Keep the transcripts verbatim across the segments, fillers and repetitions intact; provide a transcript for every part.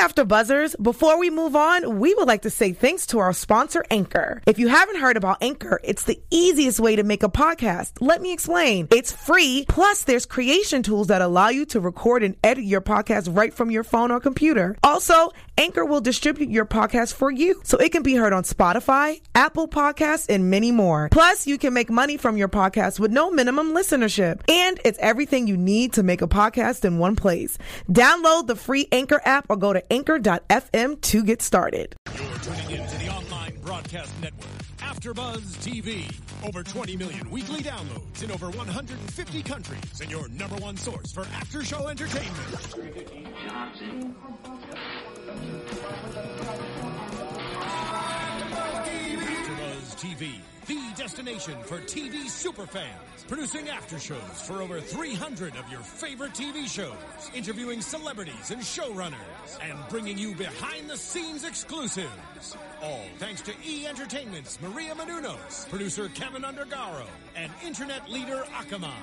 After Buzzers, before we move on, we would like to say thanks to our sponsor, Anchor. If you haven't heard about Anchor, it's the easiest way to make a podcast. Let me explain. It's free, plus there's creation tools that allow you to record and edit your podcast right from your phone or computer. Also, Anchor will distribute your podcast for you, so it can be heard on Spotify, Apple Podcasts, and many more. Plus, you can make money from your podcast with no minimum listenership. And it's everything you need to make a podcast in one place. Download the free Anchor app or go to anchor dot f m to get started. You're tuning into the online broadcast network, AfterBuzz T V. Over twenty million weekly downloads in over one hundred fifty countries, and your number one source for after-show entertainment. AfterBuzz T V, the destination for T V superfans. Producing aftershows for over three hundred of your favorite T V shows. Interviewing celebrities and showrunners. And bringing you behind-the-scenes exclusives. All thanks to E! Entertainment's Maria Menounos, producer Kevin Undergaro, and internet leader Akamai.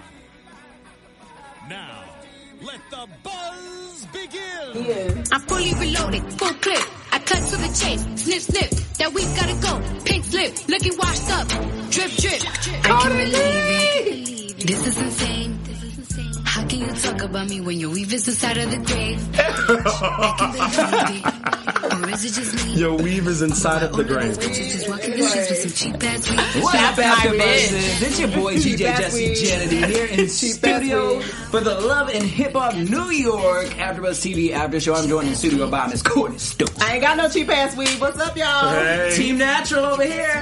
Now, let the buzz begin. Yeah. I'm fully reloaded, full clip. I cut to the chase, snip, snip. That week gotta go. Pink slip, looking washed up. Drip, drip. I can't believe it. This is insane. How can you talk about me when your weave is inside of the grave? I can't believe it. Or is it just me? Your weave is inside of the grave. Just walking the streets with some cheap ass weave. What up, AfterBuzz? It's your boy G J Jesse Kennedy here in studio for the Love and Hip Hop New York AfterBuzz T V After Show. I'm joined in the studio by Miss Courtney Stokes. I ain't got no cheap ass weave. What's up, y'all? Hey. Team Natural over here.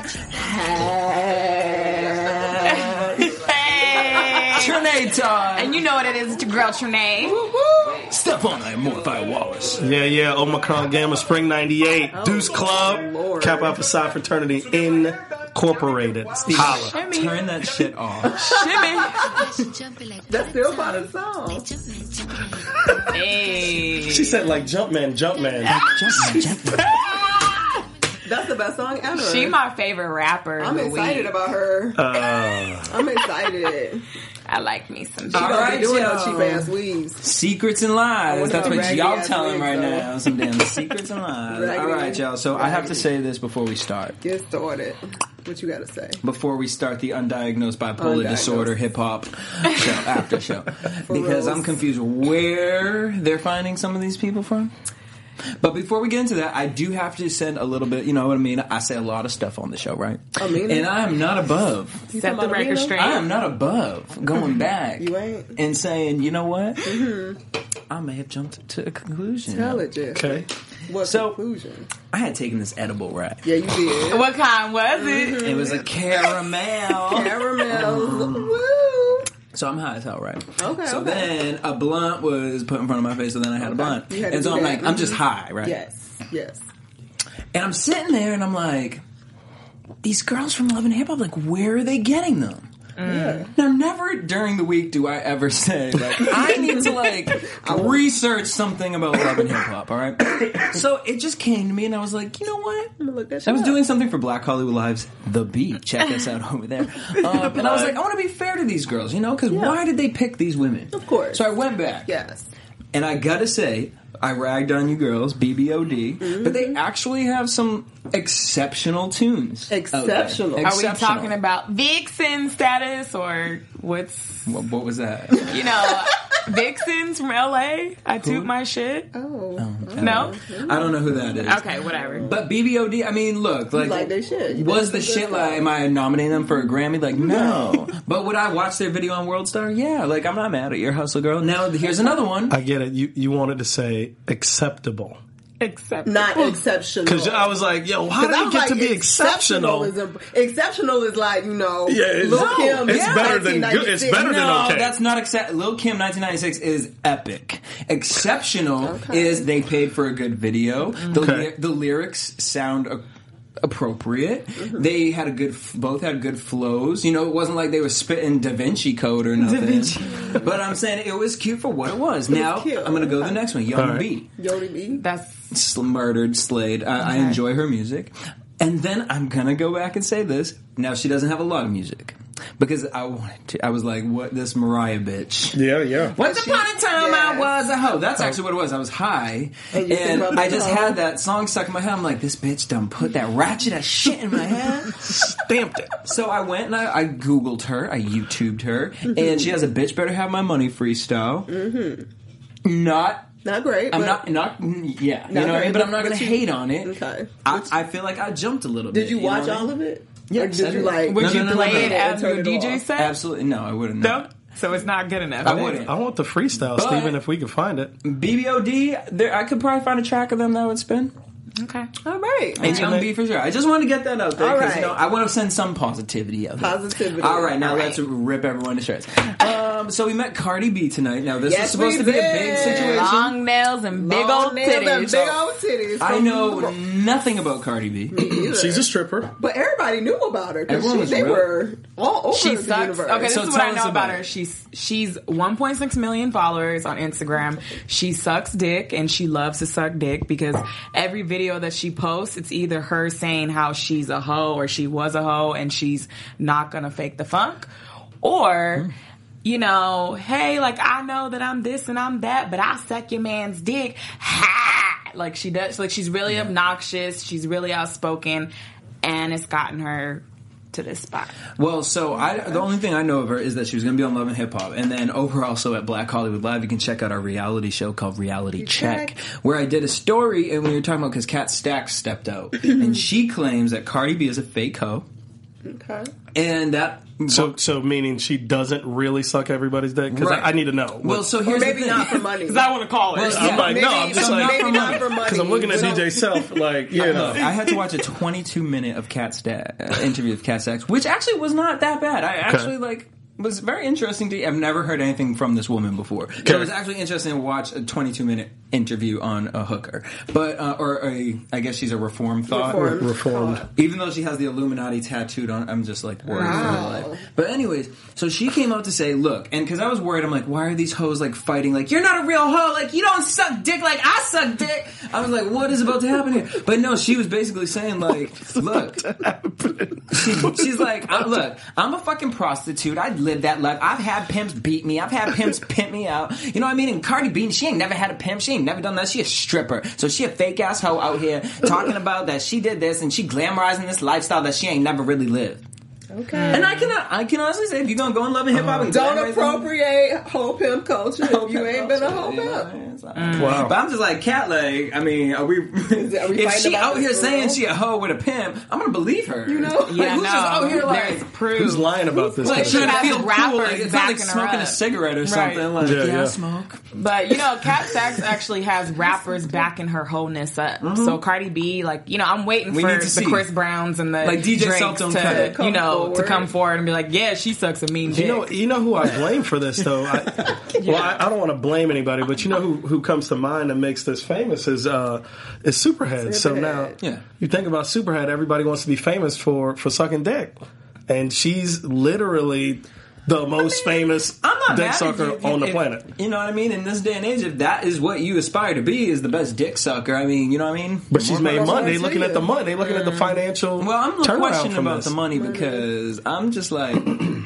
Hey. Trinae time. And you know what it is. It's your girl Trinae. Step on that Mortified Wallace. Yeah, yeah. Omicron Gamma Spring ninety-eight. Oh, Deuce Club. Lord. Kappa Alpha Psi Fraternity Incorporated. Holla. Shimmy. Turn that shit off. Shimmy. That's still part of the song. Hey. She said like Jumpman, Jumpman. Jumpman, Jumpman. That's the best song ever. She my favorite rapper. I'm excited week. about her. Uh, I'm excited. I like me some. She don't right, be doing no y'all. cheap ass weaves. Secrets and lies. want That's some what raggy y'all ass telling wigs, right though. now. Some damn secrets and lies. Raggedy. All right, y'all. So I have to Raggedy. say this before we start. Get started. What you gotta say? Before we start the undiagnosed bipolar Undiagnosed. disorder hip hop show after show, because reals. I'm confused where they're finding some of these people from. But before we get into that, I do have to send a little bit. You know what I mean? I say a lot of stuff on the show, right? I mean, And I am not above. Set the record straight. I am not above going back You ain't. and saying, you know what? Mm-hmm. I may have jumped to a conclusion. Tell it, Jeff. okay. What So- conclusion? I had taken this edible, right? Yeah, you did. What kind was it? It was a caramel. Caramel. Woo. So I'm high as hell, right? Okay, So okay. then a blunt was put in front of my face, so then I had a blunt. You had to And so do I'm that. like, I'm just Mhm. high, right? Yes. Yes. And I'm sitting there and I'm like, these girls from Love and Hip Hop, like, where are they getting them? Yeah. Now, never during the week do I ever say, like, I need to, like, research something about Love and Hip Hop, all right? So it just came to me, and I was like, you know what? I'm gonna look that shit I was up. doing something for Black Hollywood Live's The Beat. Check us out over there. Um, and I was like, I want to be fair to these girls, you know? Because Yeah. why did they pick these women? Of course. So I went back. Yes. And I gotta say, I ragged on you girls, B B O D, Mm-hmm. but they actually have some exceptional tunes. out there. Exceptional. Are we Are we Exceptional. talking about Vixen status or what's, What, what was that? you know, Vixens from L A? I toot my shit. Oh. No? I don't know who that is. Okay, whatever. But B B O D, I mean, look, like, like they should. You was did the some good shit like, stuff. am I nominating them for a Grammy? Like, no. But would I watch their video on World Star? Yeah, like, I'm not mad at your hustle, girl. Now, here's another one. I get it. You you wanted to say acceptable. Except Not exceptional. Because I was like, yo, how did I it was get like, to be exceptional? Is a, exceptional is like, you know, Yeah, it's- Lil no, Kim. it's better than good- it's better than No, okay. that's not accept. Lil Kim nineteen ninety-six is epic. Exceptional Okay. is they paid for a good video. The, Okay. ly- the lyrics sound a- appropriate. Mm-hmm. They had a good, f- both had good flows. You know, it wasn't like they were spitting Da Vinci Code or nothing. But I'm saying it was cute for what it was. Now cute. I'm gonna go to the next one. Young All right. B, Yodi B. that's Sl- murdered Slade. I, I enjoy her music. And then I'm gonna go back and say this. Now she doesn't have a lot of music, because I wanted to. I was like, "What this Mariah bitch?" Yeah, yeah. Once upon a time, I Yes. was a hoe. That's actually what it was. I was high, And you and think about I the just hoe? had that song stuck in my head. I'm like, this bitch done put that ratchet ass shit in my head. Stamped it. So I went and I, I Googled her, I YouTubed her, and she has a bitch better have my money freestyle. Mm-hmm. Not. Not great. I'm but not, not, yeah, Not you know what I mean? great, But I'm not but going to you- hate on it. Okay. I, I feel like I jumped a little bit. Did you know watch what I all mean? of it? Yes, Or I did you did. like? Would No, you no, no, play no, it no. as Turn your it D J off. set? Absolutely, no, I wouldn't. No. So it's not good enough. I wouldn't. I want the freestyle, But- Steven, if we can find it. B B O D, there, I could probably find a track of them that would spin. Okay. All right. And Young B for sure. I just wanted to get that out there All because right. you know, I want to send some positivity out there. Positivity. All right, now All let's right. rip everyone to shreds. Um, so we met Cardi B tonight. Now this was Yes, supposed we to be a did. big situation. Long nails and big Long old nails and titties. big old titties. I from- know nothing about Cardi B. Either. She's a stripper. But everybody knew about her Everyone because was they real. were all over She the sucks. universe. Okay, this So is what tell I us know about about her. it. She's she's one point six million followers on Instagram. She sucks dick and she loves to suck dick because every video that she posts, it's either her saying how she's a hoe or she was a hoe and she's not gonna fake the funk, or you know, hey, like I know that I'm this and I'm that, but I suck your man's dick. Ha! Like she does. Like she's really obnoxious. She's really outspoken, and it's gotten her to this spot. Well, so I, the only thing I know of her is that she was going to be on Love and Hip Hop, and then over also at Black Hollywood Live, you can check out our reality show called Reality Check, Check. where I did a story, and we were talking about because Kat Stacks stepped out, and she claims that Cardi B is a fake hoe, Okay. and that. So, so meaning she doesn't really suck everybody's dick? Because Right. I, I need to know. Well, so Or here's maybe the thing. not for money. Because I want to call her. Well, I'm yeah. like, no, Maybe- I'm just so like, maybe not for money. because I'm looking at So- D J Self, like, you know. I had to watch a twenty-two minute of Kat Sta- uh, interview with Kat Stacks, which actually was not that bad. I actually like was very interesting to. I've never heard anything from this woman before, so it was actually interesting to watch a twenty-two minute interview on a hooker, but uh, or a, I guess she's a reform thought. Reformed. Reformed. Even though she has the Illuminati tattooed on, I'm just like worried for her Wow. life. But anyways, so she came out to say, look, and because I was worried, I'm like, why are these hoes like fighting? Like, you're not a real hoe. Like, you don't suck dick like I suck dick. I was like, what is about to happen here? But no, she was basically saying like, look, she, she's like, I, look, I'm a fucking prostitute. I live that life. I've had pimps beat me. I've had pimps pimp me out. You know what I mean? And Cardi B, she ain't never had a pimp. She ain't never done that. She a stripper. So she a fake ass hoe out here talking about that she did this and she glamorizing this lifestyle that she ain't never really lived. Okay. And I can I can honestly say if you're gonna go in Love and Hip Hop and Don't glamorize appropriate whole pimp culture if them, you ain't been a whole you know, pimp. it's like- Wow. But I'm just like, Cat Leg, I mean, are we, are we if fighting she about out this here for saying real? she a hoe with a pimp, I'm gonna believe her. You know? Like, Yeah, who's no, just out here there's like proof. Who's lying about this? like stuff? trying to has feel cool, rappers like it's not like backing her smoking a up. cigarette or Right. something. Like, Yeah, yeah, yeah. I smoke. But, you know, Kat Stacks actually has rappers backing her wholeness up. So Cardi B, like, you know, I'm waiting We for need to the see. Chris Browns and the Like, D J Drakes Self don't to, cut it. you know, Come to come forward. forward and be like, yeah, she sucks a mean dick. You know, you know who I blame for this though. I, Well, I, I don't want to blame anybody, but you know who who comes to mind and makes this famous is uh, is Superhead. So now, Yeah. you think about Superhead, everybody wants to be famous for for sucking dick, and she's literally the most famous I'm not dick mad sucker if you- on the if- planet. You know what I mean? In this day and age, if that is what you aspire to be, is the best dick sucker. I mean, you know what I mean? But she's made That's what money. I They looking tell at the you. money. They looking at the financial. Well, I'm turnaround questioning from about this. the money because I'm just like,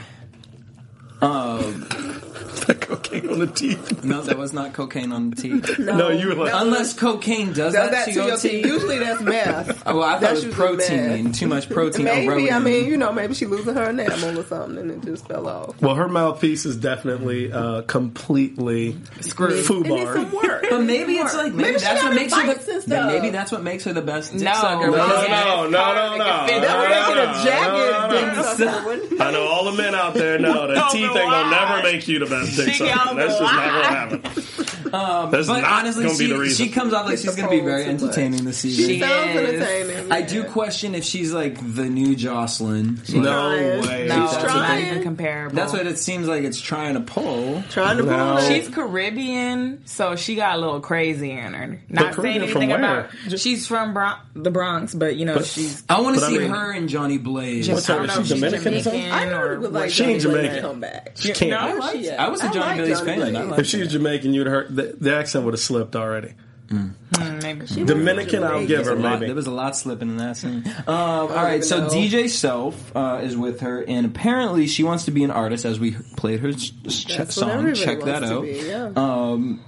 uh, Cocaine on the teeth. no, that was not cocaine on the teeth. No, you were like, Unless cocaine does, Does that, that to to your your teeth? teeth. Usually that's meth. Oh, well, I thought That's it was usually protein. meth. Too much protein. or Maybe, I Rogaine. mean, you know, maybe she losing her enamel or something and it just fell off. well, her mouthpiece is definitely uh, completely Screwed. It needs some foobarred. work. But maybe it's like maybe, Maybe she that's what got makes her fights the and then stuff. maybe that's what makes her the best dick No. sucker. No, because- no, no, no, no. That would make it a No, jagged no, no, dick sucker, wouldn't it? I know all the men out there know that No, teeth but ain't gonna why? never make you the best dick She sucker. got That's just not why? gonna happen. That's But not honestly, gonna be she, the reason. she comes off like she's going to be very Too much. entertaining this season. She Sounds is. entertaining. I do question if she's like the new Jocelyn. no trying. way. No, She's it's not trying. even comparable. That's what it seems like it's trying to pull. Trying to pull No. it. She's Caribbean, so she got a little crazy in her. Not saying Caribbean from anything where? about. She's from Bron- the Bronx, but you know But- she's. I want to But I see mean- her and Johnny Blaze. What's I her- don't know is if she she's Dominican or something? Jamaican I heard or would what like She ain't Johnny Blaze Jamaican. to come back. She can't. No, Where what? she at? I was a I Johnny like Blaze Johnny fan. Blaze. I If like she was Jamaican, you'd heard the, the accent would have slipped already. Mm. Mm, maybe. She Dominican, was I'll give her There was a lot- maybe. There was a lot slipping in that scene. Um, all right, so know. D J Self uh, is with her, and apparently she wants to be an artist. As we played her ch- ch- That's what song, everybody check that wants to out. be, yeah. Um,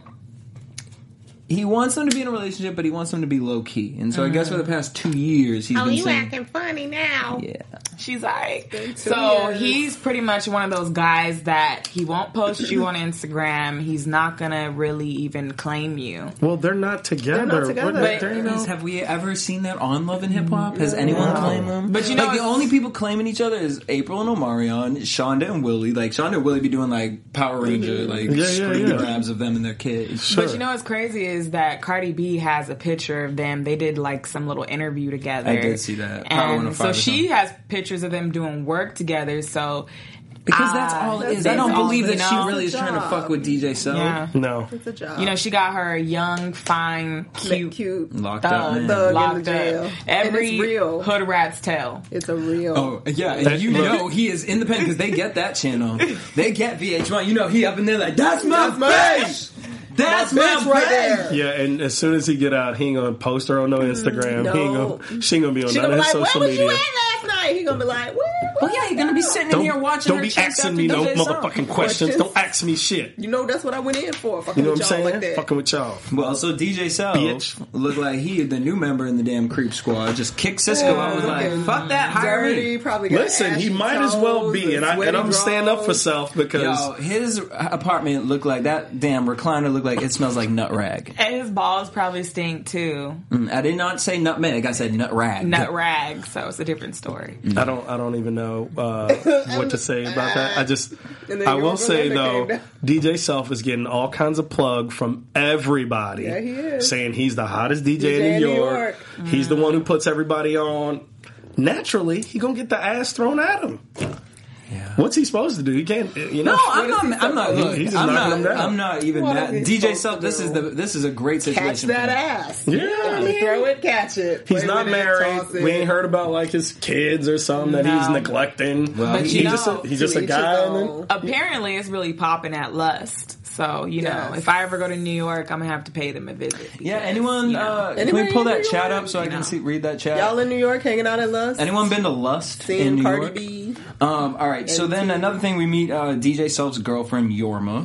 he wants them to be in a relationship, but he wants them to be low key. And so I guess for the past two years, he's been saying, funny now. "Yeah, She's like, two so years. he's pretty much one of those guys that he won't post you on Instagram. He's not gonna really even claim you. Well, they're not together. They're not together. What- But- they're, you know, have we ever seen that on Love and Hip Hop? Has anyone claimed them? But you know, like the it's- only people claiming each other is April and Omarion, Shonda and Willie. Like Shonda and Willie be doing like Power Ranger, like Yeah, yeah, screen yeah. grabs of them and their kids. sure. But you know what's crazy is that Cardi B has a picture of them. They did like some little interview together. I did see that. Power one oh And five so or she something. has pictures of them doing work together. So Because that's Ah, all it that's is. I don't it. believe You that she know? really is trying to Job. fuck with D J Self. yeah, no. It's a job. you know, she got her young, fine, cute, cute, cute. Locked up, thug, man. Thug in locked the jail. up. And Every it's real. hood rat's tale. It's a real. Oh yeah, and That- you look. know he is independent because they get that channel. They get V H one. You know he up in there like that's my That's my face. That's My my bitch right bitch. there. Yeah, and as soon as he get out, he ain't gonna post her on no Instagram. no. He ain't gonna, she ain't gonna be on She none gonna of be his like, social where was media. you at last night? He gonna be like, where? Well, yeah, you're gonna be sitting in Don't, here watching. don't her be chase asking after me no D J Self. motherfucking questions. Don't ask me shit. You know that's what I went in for. Fucking You know what with I'm y'all saying? like that. Fucking with y'all. Well, so D J Self Bitch. looked like he, the new member in the damn Creep Squad, just kicked Cisco out. Was like, looking fuck that, hire dirty, me. probably got Listen, he ashy might as well toes be, and, I, sweaty and I'm stand up for drawers. self because Yo, his apartment looked like that damn recliner looked like it smells like nut rag. And his balls probably stink too. Mm, I did not say nutmeg. I said nut rag. Nut rag, so it's a different story. I don't I don't even know uh, what to say about that. I just And then I you will were say gonna though, came down. D J Self is getting all kinds of plug from everybody. Yeah, he is. Saying he's the hottest D J, D J in New in New York. He's the one who puts everybody on. Naturally, he gonna get the ass thrown at him. Yeah. What's he supposed to do? He can't. You know. No, I'm not. I'm not. Look, He's just I'm knocking not. him down. I'm not even What mad. is he D J supposed Self. to This do? is the. This is a great situation. Catch for that him. ass. Yeah, I I mean, mean, throw it, catch it. He's Play not with it, married. toss it. We ain't heard about like his kids or something that he's No. neglecting. Well, But he's you just a, know, he's just a to each his guy. And then, own. Apparently, it's really popping at Lust. So you know, Yes. if I ever go to New York, I'm gonna have to pay them a visit. Yeah. because, Anyone? you know, Uh, can Anybody we pull in that New chat York? up so I can No. see read that chat? Y'all in New York hanging out at Lust? Anyone been to Lust in Seeing New Cardi York? B? Um, all right. So And then T. another thing, we meet uh, D J Self's girlfriend Yorma.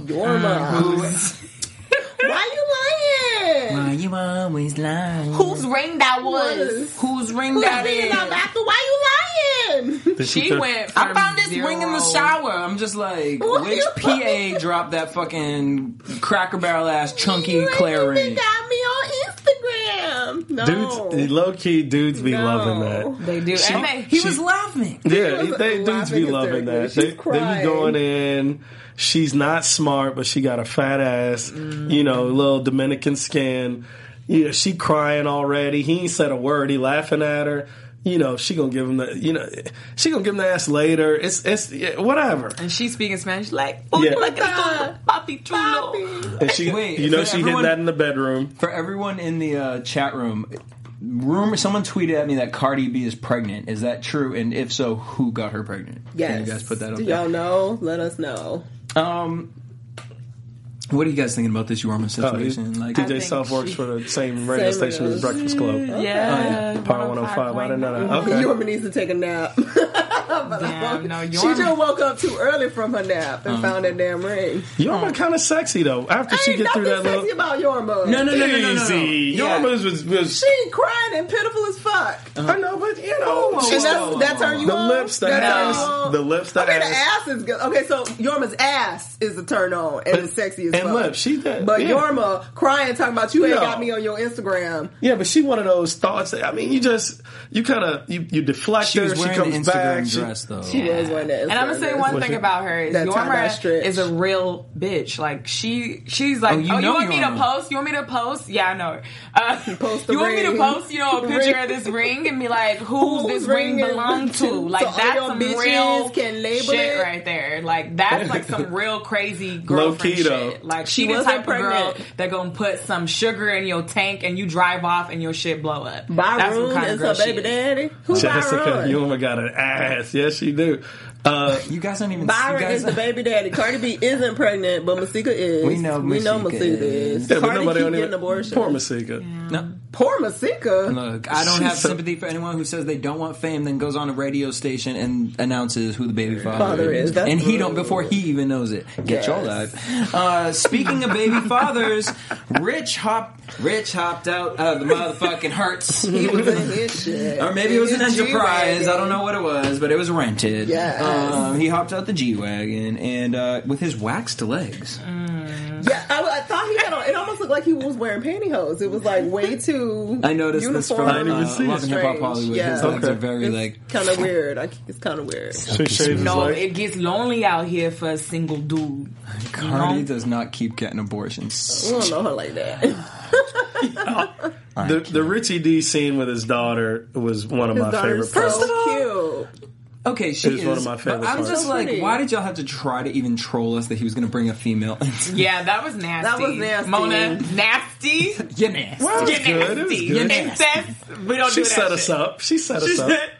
Yorma. Why you lying? Why you always lying? whose ring that was? Was. Whose ring Who's that being is? up after? Why you lying? Did She took- went. I from found this zero- ring in the shower. I'm just like, What which you P A dropped that fucking Cracker Barrel ass chunky You Claire ain't even ring? got me on Instagram. No. Dudes, low key dudes be No. loving that. They do, She- and they, He She- was laughing. Yeah, was they dudes laughing be loving hysterically. that. She's They, they be crying. going in. She's not smart, but she got a fat ass. You know, little Dominican skin. You know, she crying already. He ain't said a word. He laughing at her. You know, she gonna give him the. You know, she gonna give him the ass later. It's it's yeah, whatever. and she's speaking Spanish like, oh, Yeah. like it's papi chulo. Papi. And she, Wait, you know, for she everyone- hid that in the bedroom. For everyone in the uh, chat room, rumor someone tweeted at me that Cardi B is pregnant. Is that true? And if so, who got her pregnant? Yes. Can you guys put that up Do there? y'all know? Let us know. Um, what are you guys thinking about this Yorma Oh, situation? like, D J think Self works she- for the same radio Same station as as- Breakfast Club. Yeah, Power one oh five. I didn't know that. Okay. Yorma needs to take a nap. Damn, no, She Yorma- just woke up too early from her nap and found that damn ring. Yorma kind of sexy though. After she Ain't get nothing through that sexy little about Yorma. no, no, no, no, no, no, no. easy. Yeah. Yorma was was. She crying and pitiful as fuck. I know, but you know, And she's that's, that's her you the on? lips, the That's her ass, you on? the lips, the okay, ass. the ass is good. Okay, so Yorma's ass is the turn on and it's sexy as and fuck. lips, she did. But yeah. Yorma crying, talking about you ain't No. got me on your Instagram. Yeah, but she one of those thoughts. That, I mean, you just you kind of you, you deflect She her. was She wearing comes the Instagram back. she- dress though. She was wearing that. And I'm gonna say one Was thing it- about her is That tie-dye Yorma stretch. is a real bitch. Like she, she's like, Oh, oh, you you, know want me to Yorma. post? You want me to post? Yeah, I know her. Uh, Post the you want me to ring. post? You know, a The picture ring. of this ring and be like, who's, Whose this ring ring is- belong to? Like so all that's your some bitches real can label shit it? right there. Like that's like some real crazy Low girlfriend key, though. shit. Like She she, the wasn't type of girl pregnant. that gonna put some sugar in your tank and you drive off and your shit blow up. That's what Byron kind of is girl her she baby is. daddy. Who's Jessica Byron? Yorma got an ass. Yes, she do. Uh, You guys don't even. Byron you guys is the baby daddy. Cardi B isn't pregnant, but Masika is. We know We know Masika Masika is. is. yeah, but Cardi nobody keep on getting it. abortion. Poor Masika. No. Poor Masika. Look, I don't have She's so- sympathy for anyone who says they don't want fame, then goes on a radio station and announces who the baby father, Father is. That's and he rude. don't before he even knows it. Get Yes. your life. Uh, speaking of baby fathers, Rich hop, Rich hopped out of the motherfucking Hertz. He was in his shit. Or maybe it was an In his Enterprise. G-Wagon. I don't know what it was, but it was rented. Yes. Um, he hopped out the G wagon and uh, with his waxed legs. Yeah, I, I thought he had on. It almost looked like he was wearing pantyhose. It was like way too. I noticed this from uniform. uh, I didn't even see it. Love and Hip Hop Strange. Hollywood. Yeah. His legs Okay. are very It's like. kind of weird. I, it's kind of weird. So he shaves his No, leg. it gets lonely out here for a single dude. Cardi know? does not keep getting abortions. I don't know her like that. The the Richie D scene with his daughter was one of His my daughter's favorite so parts. cute. Okay, she It was is. one of my favorite but I'm parts. just So like, pretty. why did y'all have to try to even troll us that he was going to bring a female? Yeah, that was nasty. That was nasty. Mona, nasty. You're nasty. Well, it was You're good. It was nasty. good. Incest. We don't She do that set shit. us up. She set us She up. said-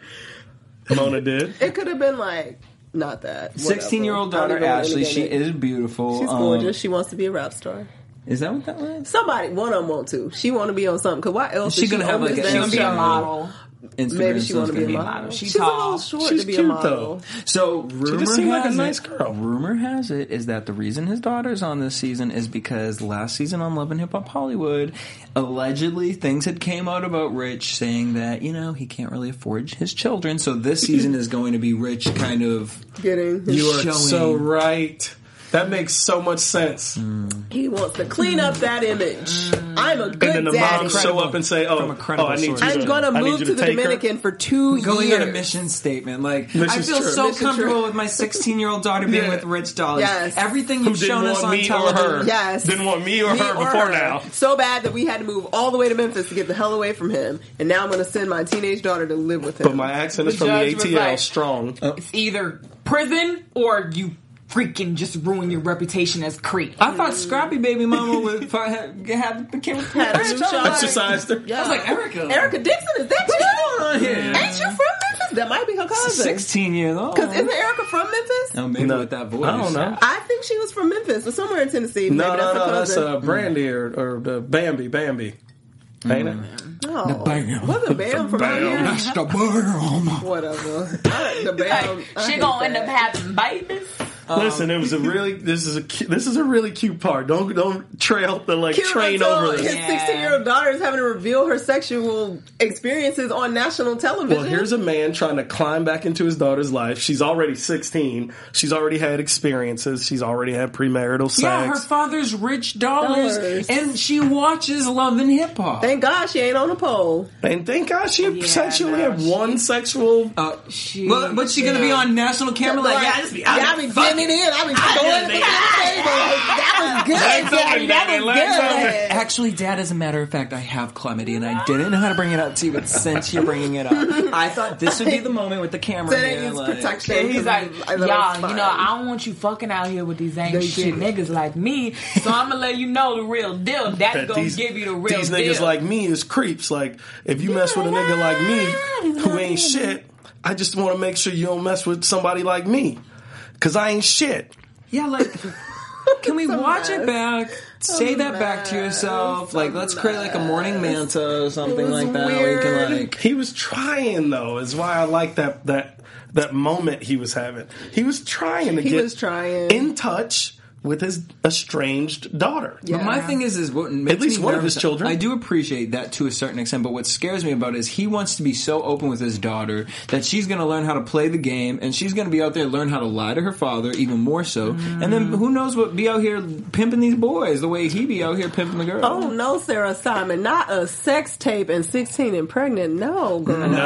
Mona did. It could have been like not that. sixteen-year-old Whatever. daughter I don't even Ashley, she get it. is beautiful. She's Um, gorgeous. She wants to be a rap star. Is that what that was? Somebody, one of them want to. She want to be on something. Cause why else? She is gonna have, on like, this a- She damn gonna be a show? model. Instagram Maybe she son's want to be a gonna model. She's She's, a little tall. short She's to be cute, a model. So rumor just seemed like a has nice it, girl. Rumor has it is that the reason his daughter's on this season is because last season on Love and Hip Hop Hollywood, allegedly things had came out about Rich saying that you know he can't really afford his children. So this season is going to be Rich kind of. Getting his You are Showing. so right. That makes so much sense. He wants to clean up that image. I'm a good And then the daddy. mom show up and say, "Oh, From a credible oh I need you source. to, I'm gonna I need move you to the take her." Dominican for two Going years. on a mission statement, like I Mission feel trip. so Mission comfortable trip. with my sixteen-year-old daughter being Yeah. with Rich dollars. Yes. Everything Who you've didn't shown us want on me or television. her? Yes. Didn't want me or Me her or before her. now. So bad that we had to move all the way to Memphis to get the hell away from him. And now I'm going to send my teenage daughter to live with him. But my accent is The from the judge was A T L, like- strong. It's either prison or you freaking just ruin your reputation as creep. I thought Scrappy Baby Mama would fi- have, have became with Had a Rich. new I was child. like, Exercised her. Yeah. I was like, Erica. Erica Dixon, is that What's you? going on here? Ain't you from Memphis? That might be her cousin. sixteen years old. Because isn't Erica from Memphis? Oh, maybe No, with that voice. I don't know. I think she was from Memphis or somewhere in Tennessee. No, Maybe no, that's her no. That's cousin. uh, Brandy or, or the Bambi. Bambi. Ain't it? No. The Bam. Wasn't Bam from out here? That's the Bam. Whatever. I- the Bam. I She hate gonna that. end up having babies. Listen, it was a really. This is a. cu- This is a really cute part. Don't don't trail the like Cute train until over his this. Yeah. sixteen-year-old daughter is having to reveal her sexual experiences on national television. Well, here's a man trying to climb back into his daughter's life. She's already sixteen. She's already had experiences. She's already had premarital sex. Yeah, her father's rich dollars, Dollars. and she watches Love and Hip Hop. Thank God she ain't on a pole. and thank God she Yeah, said she only no, had she- one sexual. Uh, She, well, what's she gonna be on national camera? Like, yeah, I just be, I yeah, I be be fucking- getting it in. I be throwing it be- on the table. That was good, Legs Daddy. open, Daddy, That was legs good. Actually, Dad, as a matter of fact, I have chlamydia, and I didn't know how to bring it up to you, but since you're bringing it up, I thought this would be the moment with the camera. So they here, use like- protection. He's like, I know y'all, it's you fine. know, I don't want you fucking out here with these ain't They shit shit. niggas like me. So I'm gonna let you know the real deal. That's that gonna these, give you the real these deal. niggas like me is creeps. Like if you mess with a nigga like me who ain't shit, I just want to make sure you don't mess with somebody like me because I ain't shit. Yeah, like, can we It's a watch it mess. back? Say It's a that back to mess. yourself. It's Like, a let's create like a morning mess. manta or something It was like that. Where you can weird. like. He was trying though. Is why I like that that that moment he was having. He was trying to He get was trying. in touch with his estranged daughter. Yeah. But my thing is, is what makes At least me one of nervous- his children. I do appreciate that to a certain extent, but what scares me about it is he wants to be so open with his daughter that she's going to learn how to play the game, and she's going to be out there learn how to lie to her father even more so. Mm. And then who knows what be out here pimping these boys the way he be out here pimping the girl. Oh no, Sarah Simon, not a sex tape and sixteen and pregnant. No, girl. No,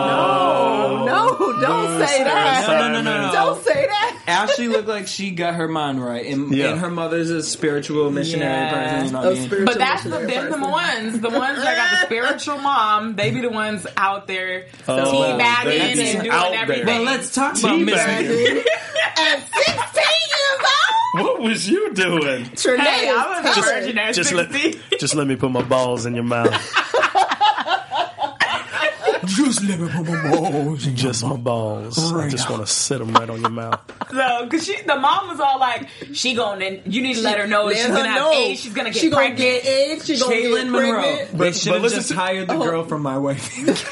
no, no don't Boo, say Sarah that. No, no, no, no, no. Don't say that. Ashley looked like she got her mind right, and, Yeah. and her mother's a spiritual missionary Yeah. person. You know what A I mean? spiritual But that's the, missionary them the person. ones, the ones that got the spiritual mom. They be the ones out there Oh, teabagging they and be doing out there. everything. Well, let's talk about Teabagging. Miss. At sixteen years old, What was you doing? Trinae Hey, is I was a tough. virgin at Just let, sixteen. just let me put my balls in your mouth. Just let me put my balls in Just my balls. I just want to sit them right on your mouth. So, cause she, the mom was all like, she gonna, you need to let her know Let she's her gonna have know. AIDS, she's gonna get She gonna pregnant. get AIDS. She gonna Kaylin get Monroe. pregnant. They But- should but have listen just to- hired the girl from My Wife.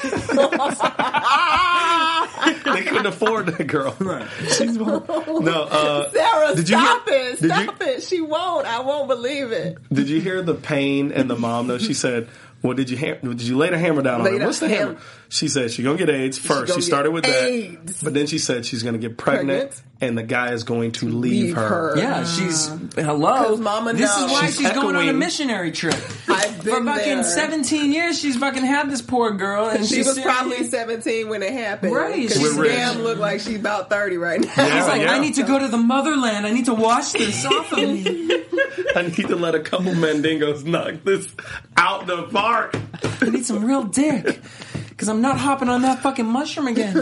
They couldn't afford that girl. Right. She's no. Uh, Sarah, Did you stop hear- it. did Stop it. She won't. I won't believe it. Did you hear the pain and the mom though? She said, "Well, did you ha- did you lay the hammer down on Lay her? the What's the ham- hammer?" She said she's gonna get AIDS first. gonna She started get with AIDS. that, but then she said she's gonna get pregnant, Pregnant. and the guy is going to leave, Leave her. her. Yeah, she's hello. 'Cause mama this knows. is why She's she's, going on a echoing. missionary trip. I've For been fucking there. seventeen years, she's fucking had this poor girl, and She she's was serious- probably seventeen when it happened. Right, Because she's she rich. damn look like she's about thirty right now. Yeah, She's like, yeah. I need to go to the motherland. I need to wash this off of me. I need to let a couple mandingos knock this out the park. I need some real dick. Because I'm not hopping on that fucking mushroom again.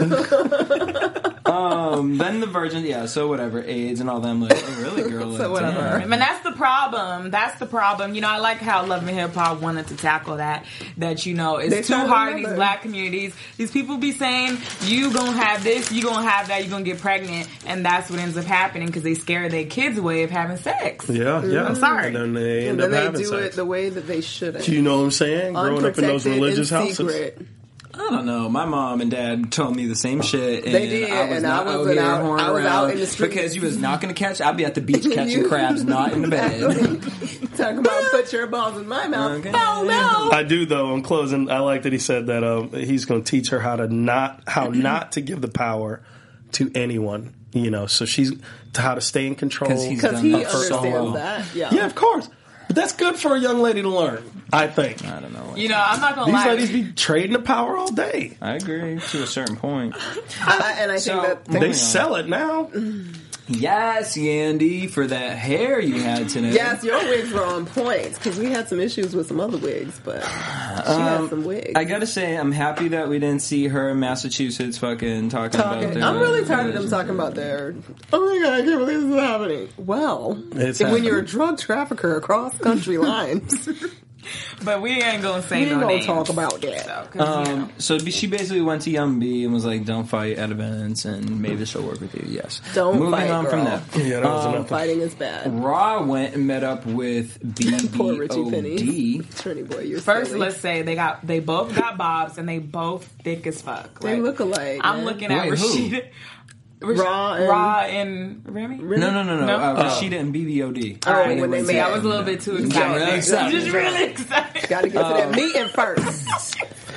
um, then the virgin, yeah, so whatever, AIDS and all them, like, oh, really, girl? So like, whatever. damn. I mean, that's the problem. That's the problem. You know, I like how Love and Hip Hop wanted to tackle that. That, you know, it's They too tried hard in these another. black communities. These people be saying, you gonna have this, you gonna have that, you gonna get pregnant. And that's what ends up happening because they scare their kids away of having sex. Yeah, yeah. I'm sorry. And then they end And then up they having do sex. it the way that they shouldn't. Do you know what I'm saying? Growing up in those Unprotected, religious in houses. secret. I don't know. My mom and dad told me the same shit. And They did, I was and not I out wasn't here out- whoring I was around out in the street. because you was not going to catch. I'd be at the beach catching You- crabs, not in the bed. Talking about put your balls in my mouth. Okay. Oh no! I do though. In closing, I like that he said that um, he's going to teach her how to not how not to give the power to anyone. You know, so she's to how to stay in control. 'Cause he's Because done he that for so understands long. that. Yeah. Yeah, of course. But that's good for a young lady to learn. I think I don't know. You know, I'm not gonna these lie. ladies be trading the power all day. I agree to a certain point. I, and I think So- that They Moving on. sell it now. Yes, Yandy, for that hair you had today. yes, your wigs were on point because we had some issues with some other wigs, but she had some wigs. I gotta say, I'm happy that we didn't see her in Massachusetts fucking talking, about Talking. their... I'm really tired of them talking about their. Oh my god, I can't believe this is happening. Well, It's when happening. you're a drug trafficker across country lines, But we ain't gonna say we no ain't gonna names. talk about that. So, 'cause, you know. Um, so she basically went to Young B and was like, "Don't fight at events, and maybe she'll work with you." Yes. Don't Moving fight, on from girl. that. Yeah, that was Um, enough. Fighting is bad. Raw went and met up with B B Poor Richie Penny. O D. Trinity boy, you're First, silly. let's say they got they both got bobs and they both thick as fuck. They right? look alike. I'm man. looking at Wait, who? Rashida. Rash- Raw and- Raw and Remy. No, no, no, no. No? Uh, Rashida and B B O D. Oh, Alright, when they went met. See, I to- was a little bit too really excited. excited. Just really excited. Got to get to that meeting first.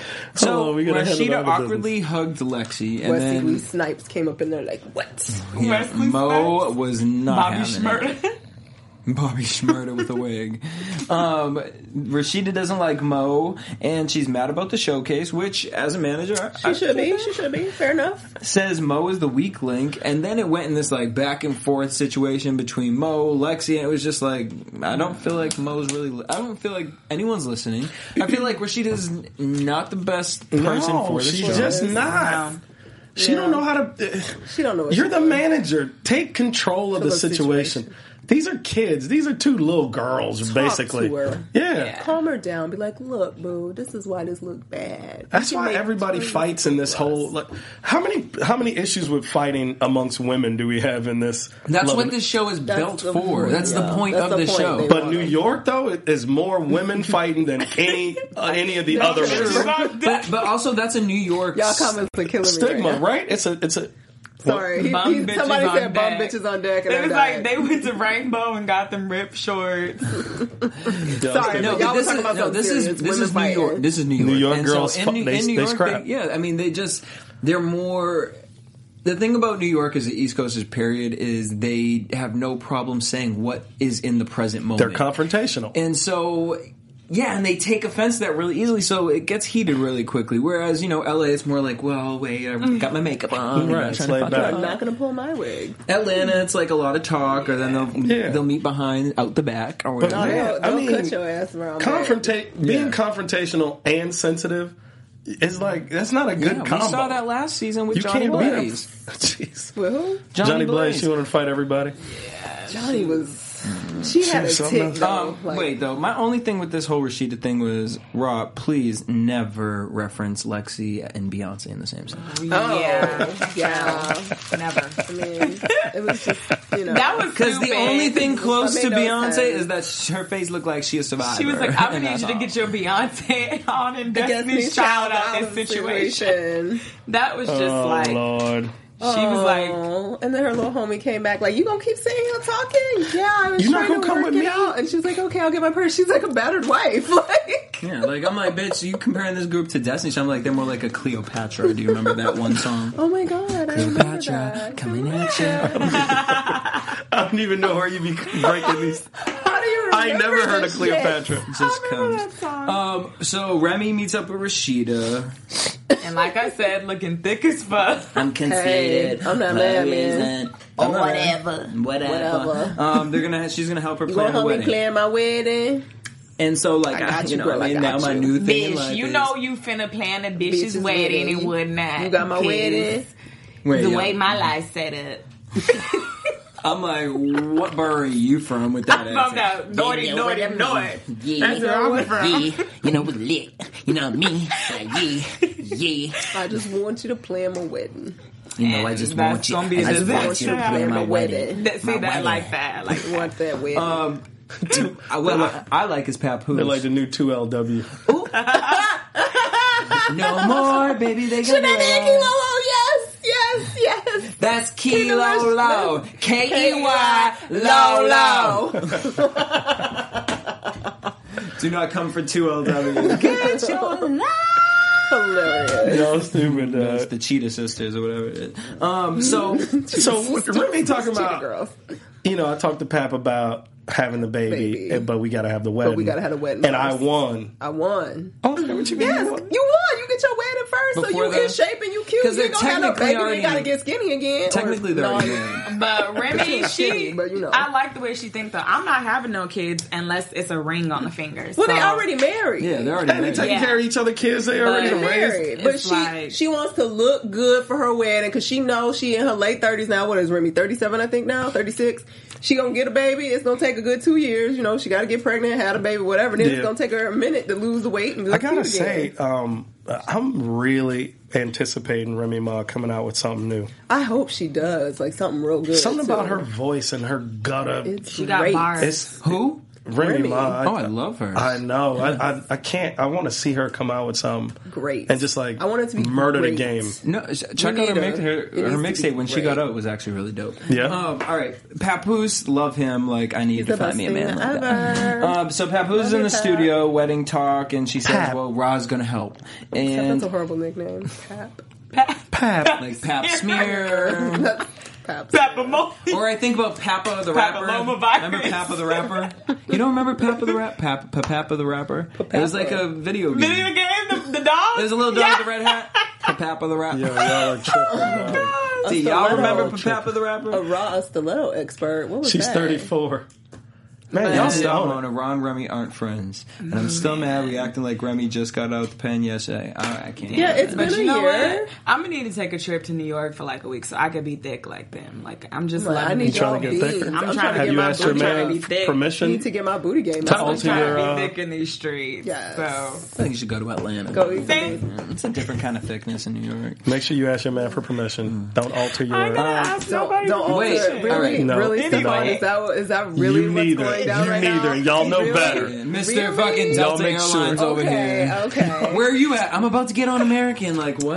So Oh, we gotta handle Rashida the other awkwardly hugged Lexi, and Wesley then Snipes came up in there like, what? yeah, Wesley Mo Snipes? was not Bobby having it. Shmurda. Bobby Shmurda with a wig. Um, Rashida doesn't like Mo, and she's mad about the showcase, which, as a manager, She should be. She should be. Fair enough. says Mo is the weak link, and then it went in this like back and forth situation between Mo, Lexi, and it was just like I don't feel like Mo's really. Li- I don't feel like anyone's listening. I feel like Rashida's not the best person No, for the she's show. just not. She don't know how to. She don't know what You're she's the doing. manager. Take control of the the situation. situation. These are kids. These are two little girls, basically. to her. Yeah. Calm her down. Be like, look, boo, this is why this look bad. That's You why make everybody choices fights in this for us. whole. Like, how many how many issues with fighting amongst women do we have in this? That's Love what and- this show is That's built the- for. That's the yeah, point that's of the the point. show. They- But New York though it is more women fighting than any uh, any of the other But, but also, that's a New York Y'all comments are killing me. stigma, Right now. right? It's a it's a. Sorry. He- Bum he- bitches somebody on said bum deck. bitches on deck. And It I was died. like they went to Rainbow and got them ripped shorts. Sorry, No, but y'all but this was talking is about no, something this serious. is this Women is New fighting. York. This is New York. New York And girls So in, fu- New- they- in New they York, scrap. they- yeah, I mean, they just they're more. The thing about New York as the East Coasters, period, is they have no problem saying what is in the present moment. They're confrontational. And so, yeah, and they take offense to that really easily, so it gets heated really quickly. Whereas, you know, L A, it's more like, well, wait, I got my makeup on. Right, I'm it's trying to laid fuck back. it I'm up. not going to pull my wig. Atlanta, it's like a lot of talk, or then they'll Yeah. they'll meet behind, out the back, or But whatever. man, Don't, I don't mean, cut your ass around. confrontate being Yeah. confrontational and sensitive is like that's not a good Yeah, combo. we saw that last season with You Johnny can't beat him. Blaze. Jeez. With who? Johnny, Johnny Blaze, Blaze. she wanted to fight everybody. Johnny was. She had a She's something tick else. though. Um, like, wait, though, my only thing with this whole Rashida thing was, Raw, please never reference Lexi and Beyonce in the same sentence. Oh, Yeah. yeah. Never. I mean, it was just, you know. That was Because the stupid. only thing close That to made no Beyonce sense. is that sh- her face looked like she a survivor. She was like, I'm And gonna need you that's to all. get your Beyonce on in Destiny's Destiny's Child out of this the situation. That was just Oh like, Lord. she was like, Oh, and then her little homie came back like, you gonna keep sitting here talking? Yeah, I was You not trying gonna to come work with it me? out. And she was like, okay, I'll get my purse. She's like a battered wife. Like, Yeah, like, I'm like, bitch, you comparing this group to Destiny Child? I'm like, they're more like a Cleopatra. Do you remember that one song? oh my god, I remember Cleopatra, that. coming at you. I don't even know where you be breaking these. How do you remember I ain't never heard that of Cleopatra. shit? Just I remember comes. that song. Um, so Remy meets up with Rashida. and like I said, looking thick as fuck. I'm conceited. Hey, I'm not mad, man. Oh, whatever. Whatever. Whatever. Um, they're gonna. She's gonna help her You plan gonna her help me wedding. plan my wedding? And so, like, I I got you you, know, girl, I I mean, got now my you. new thing in Bitch, life you is- know you finna plan a bitch's Bitch's wedding wedding. and whatnot. You got my because wedding? Wait, The yo, way my life set up. I'm like, what borough are you from with that I'm from accent? the naughty, naughty, naughty. Yeah, That's where I'm from. yeah, you know, with lit. You know me? Like, yeah, yeah. I just want you to plan my wedding. You know, I just That's want you. gonna be I just the want best you to time. plan my My wedding. wedding. That, see My that wedding. like that. Like I want that wedding. Um, I, what I, I like is Papoose. They're like the new two L W. No more, baby. They got Kilo, me. yes, yes, yes. That's Kilo Kilo Low. K E Y Low Low. Do not come for two L W. Get your love. Hilarious. Y'all stupid. It's Uh, the Cheetah Sisters or whatever it is. Um, so, so what Remy talking Cheetah about? girls. You know, I talked to Pap about having the baby, Baby. and- but we got to have the wedding. we gotta have the wedding and I first. won. I won. Oh, what you mean? Yes, you you won? won. You get your wedding first, so Before you the- in shape and you cute. 'Cause You they're ain't gonna have no technically baby. You already- ain't gotta get skinny again. technically, Or- they're no, already you- married. But Remy, she, Shitty, but you know. I like the way she thinks though. I'm not having no kids unless it's a ring on the fingers. Well, they So, already married. Yeah, they're already And they married. taking Yeah. care of each other kids. They already But- raised. married. But It's she like- she wants to look good for her wedding because she knows she in her late thirties now. What is Remy? thirty-seven, I think now. thirty-six. She gonna get a baby. It's gonna take a good two years. You know, she got to get pregnant, have a baby, whatever. Then Yeah. it's gonna take her a minute to lose the weight. And I look gotta cute say, again. um, I'm really anticipating Remy Ma coming out with something new. I hope she does like something real good. Something about too. her voice and her gutter. It's She got great. bars. It's Who? Remy, Remy. Ma. Oh, I love her. I know. I, I I can't. I want to see her come out with something Great. and just like I want it to be murder great. the game. No, sh- check We out her need mix, her. her, It her needs to mixtape be when she great. got out was actually really dope. Yeah. Um, all right, Papoose, love him. Like I need the to find best me a thing man like ever. that. Um, so Papoose is Love in you, the Pap. studio, wedding talk, and she says, Pap. "Well, Ra's gonna help." That's And a horrible nickname. Pap. Pap. like Pap Smear. That's Pap. Peppermint. Or I think about Papa the rapper. Papilloma virus. Remember Papa the rapper? You don't remember Papa the rap? Papa, Papa the rapper? It was like a video game. Video game, the, the dog. There's a little dog Yeah. with a red hat. Papa the rapper. Yo, y'all are tripping. dog. Do y'all stiletto. remember Papa the rapper? A raw stiletto expert. What was She's that? thirty-four. Man, y'all Y'all stoned. Ramona, Ron Remy aren't friends, and I'm still mad. We acting like Remy just got out the pen yesterday. I, I can't. Yeah, it's But been you a know year. what? I'm gonna need to take a trip to New York for like a week so I could be thick like them. Like I'm just Well, I loving need it. You trying to y'all get thicker? beans. I'm I'm trying to trying to Have get you my asked your booty trying to man be thick. I permission? need to get my booty game To up. I'm alter trying your, to uh, be thick in these streets. Yes. So I think you should go to Atlanta. Go eat See? some Yeah, it's a different kind of thickness in New York. Make sure you ask your man for permission. Don't alter your. I gotta ask Don't, nobody. don't alter Wait, it. Really, all right. No, really, anyway. Stefan, is that is that really You what's neither. going down You right neither. now? And y'all know Really? better. Yeah, Mister Really? fucking Y'all Delta make sure. Airlines over Okay, here. okay. Where are you at? I'm about to get on American. Like what?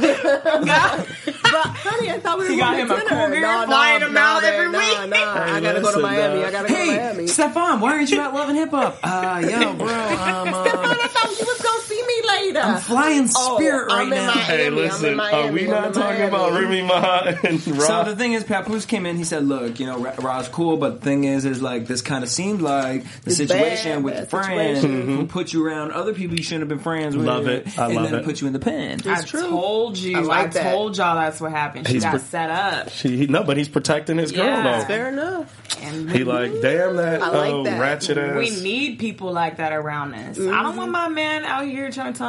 But honey, I thought we were He going got to him a dinner. cougar, no, no, flying him no, out babe, every nah, week. Nah, I Hey, gotta go to listen, Miami. dog. I gotta go to Hey, Miami. Stefan, why aren't you at Love and Hip Hop? Uh, yo, bro, um, uh, I thought you was gonna see me later. I'm flying Spirit oh, right I'm now. in Miami. Hey, I'm in listen. Miami. Are we I'm not in talking Miami. about Remy Ma and So Rob? the thing is, Papoose came in. He said, "Look, you know, Ra- Ra's cool, but the thing is, is like this kind of seemed like the It's situation bad, with bad the friend situation. who put you around other people you shouldn't have been friends with. Love it. I and love then it. put you in the pen. I It's true. told you. I I, like that. told y'all that's what happened. She He's got pre- set up. She, he, no, but he's protecting his girl Yeah. though. Fair enough. And He like, damn that, I like oh, that. ratchet ass. we need people like that around us. I don't want my man out here trying to tell me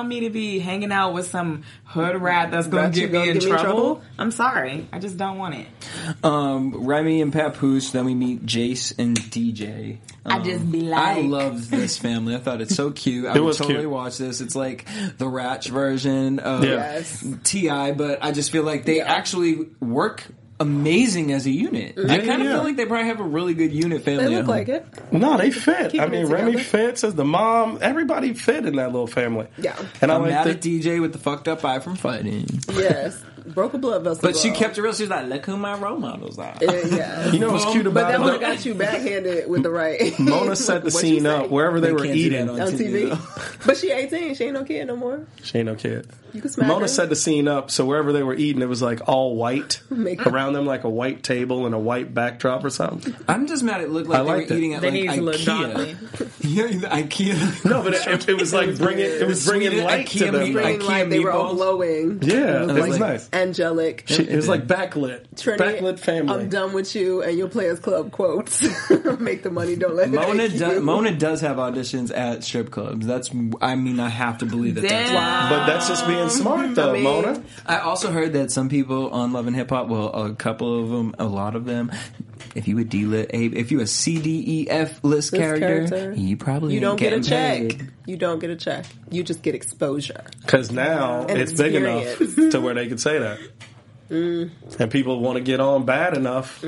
want me to be hanging out with some hood rat that's going Rat to you get me gonna in get me in trouble? trouble? I'm sorry. I just don't want it. Um, Remy and Papoose. Then we meet Jace and D J. Um, I just be like- I loved this family. I thought it's so cute. I It would was totally cute. watch this. It's like the Ratch version of Yeah. Yes. T I, but I just feel like they Yeah. actually work amazing as a unit. I kind of yeah. feel like they probably have a really good unit family. They at look home. like it. No, they fit. Keeping I it mean, Remy together. fits as the mom. Everybody fit in that little family. Yeah. And I I'm like mad that. at D J with the fucked up eye from fighting. Yes. Broke a blood vessel. But she girl. kept it real. She was like, look who my role models are. Yeah, yeah. You know what's cute But about that it? would have though? got you backhanded with the right. Mona set the What'd you scene say? up wherever they, They were can't do that eating. on On T V. though. But she eighteen. She ain't no kid no more. She ain't no kid. You can smack Mona her. set the scene up so wherever they were eating, it was like all white Make- around them, like a white table and a white backdrop or something. I'm just mad it looked like I they were liked it. eating at They like need to look daunting. IKEA. Yeah, the IKEA. No, but it, it, it was like bringing it was bringing Sweet light to IKEA them. meat, Like, Bringing light, they were all meatballs. glowing. yeah, it was like- nice. Angelic. She, it was like backlit, Trini, backlit family. I'm done with you and your Players Club quotes. Make the money, don't let it Mona, make do, you. Mona does have auditions at strip clubs. That's, I mean, I have to believe that. That's Damn. But that's just being smart, though, I mean- Mona. I also heard that some people on Love and Hip Hop, well, a couple of them, a lot of them, if you a D lit, if you a C D E F list List character, character. you probably You don't ain't get a getting check. paid. You don't get a check. You just get exposure. Because now And it's big experience. enough to where they can say that. And people want to get on bad enough.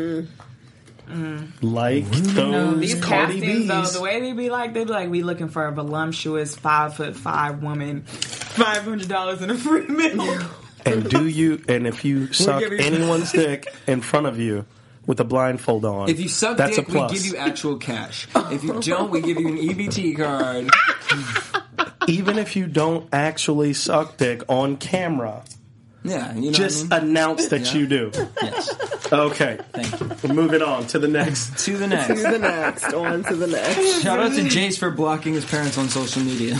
Like No, those these Cardi castings, though, B's. the way they be like, they be like, we looking for a voluptuous five foot five woman, five hundred dollars in a free meal. And do you, and if you suck give you- anyone's dick in front of you with a blindfold on, If you suck that's dick, a we plus. give you actual cash. If you don't, we give you an E B T card. Even if you don't actually suck dick on camera, Yeah, you know just what I mean? announce that Yeah. you do. Yes. Okay. Thank you. We're moving on to the next. To the To next. the next. On to the next. Shout out to Jace for blocking his parents on social media.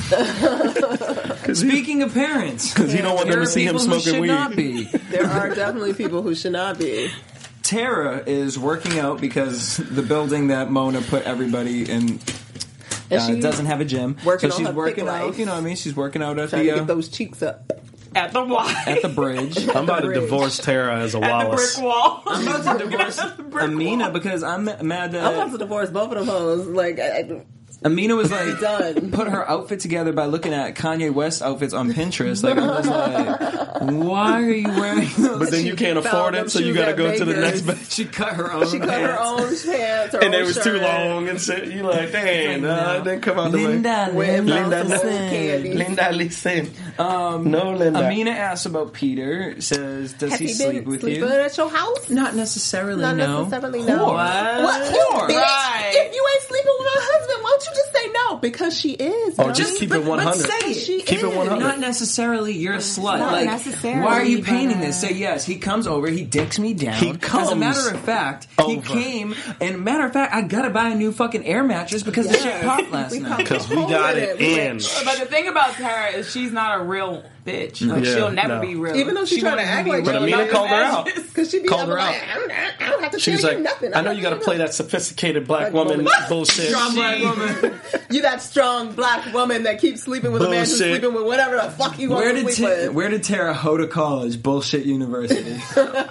Speaking of parents, Because you don't want them there to are see him people who smoking should weed. not be. There are definitely people who should not be. Tara is working out because the building that Mona put everybody in And uh, she doesn't have a gym. working so on she's her working thick out. life. You know what I mean? She's working out at Trying the to get uh, those cheeks up. At the wall. at the bridge. I'm about to Bridge. divorce Tara as a At the Wallace. brick wall. I'm about to divorce Amina because I'm mad that I'm about to divorce both of them hoes. Like, I, I, Amina was like Done. put her outfit together by looking at Kanye West outfits on Pinterest. Like I'm just like, why are you wearing those? But then you can't afford them it, so you shoes got to at go to the Vegas. next. ba- She cut her own. she cut her own pants. Her And own it was too shirt. long, and shit. You like, dang, Like, uh, no. then come out the way. Linda, With Linda, some listen. old candy. Linda, listen. Um, No, Linda. Amina asks about Peter. Says, does Has he, he sleep been with sleeping you? at your house? Not necessarily. Not no. necessarily, no. Whore. What? Whore. Bitch, Right. if you ain't sleeping with her husband, why don't you just say no? Because she is. Or dumb. just keep it But- but one hundred. say it. She Keep it is. one hundred. Not necessarily. You're a slut. Not like, necessarily, why are you but, painting uh, this? Say yes. He comes over. He dicks me down. He As a comes matter of fact, he over. came. And matter of fact, I gotta buy a new fucking air mattress because the shit Yes. popped last We night. popped Because we a hole got in it We in. went- But the thing about Tara is she's not a real bitch. Like Yeah, she'll never no. be real. Even though she trying to won't act be like But she real. Amina don't called her know out. Because she be Called up her like, out. I don't, I don't have to She was tell like, you nothing. I know you got to play that sophisticated black Black woman woman. bullshit. Strong black woman. You that strong black woman that keeps sleeping with a man who's Bullshit. sleeping with whatever the fuck you want Where to did sleep Ta- with. Where did Tara go to college? Bullshit University.